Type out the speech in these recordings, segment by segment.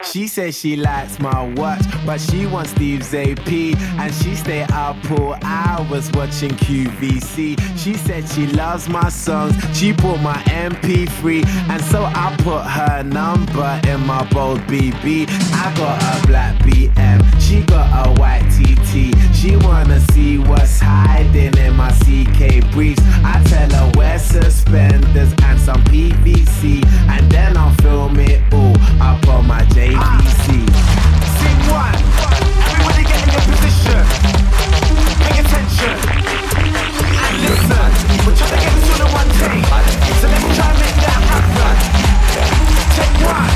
She says she likes my watch, but she wants Steve's AP. And she stay up all hours watching QVC. She said she loves my songs, she bought my MP3. And so I put her number in my bold BB. I got a black BM, she got a white TT. She wanna see what's hiding in my CK briefs. I tell her wear suspenders and some PVC, and then I'll film it all up on my JVC. Sing one, everybody get in your position. Pay attention and listen. We're trying to get this all in one take, so let me try and make that happen. Take one,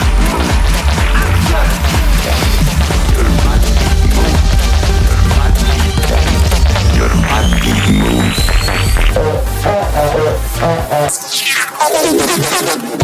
action. Your magic move.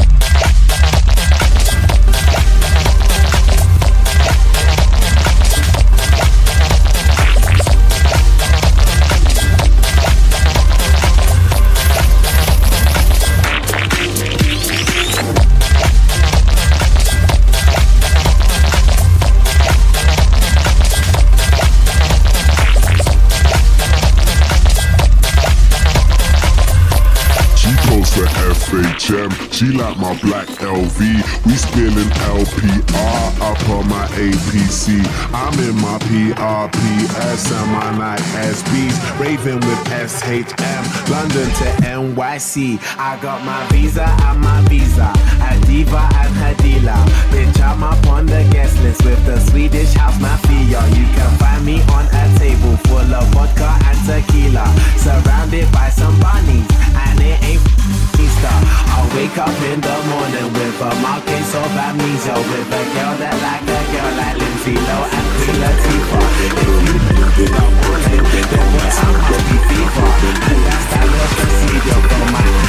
FHM, she like my black LV. We spilling LPR up on my APC. I'm in my PRPS and my night SBs, raving with SHM, London to NYC. I got my visa and my visa, a diva and her dealer. Bitch, I'm up on the guest list with the Swedish house mafia. You can find me on a table full of vodka and tequila, surrounded by some bunnies, and it ain't Easter. I'll wake up in the morning with a mild case of amnesia, with a girl that like a girl like Lindsay Lowe and Queen Latifah. If you think I'm bullying, then what I must be fever, and that's that little procedure from my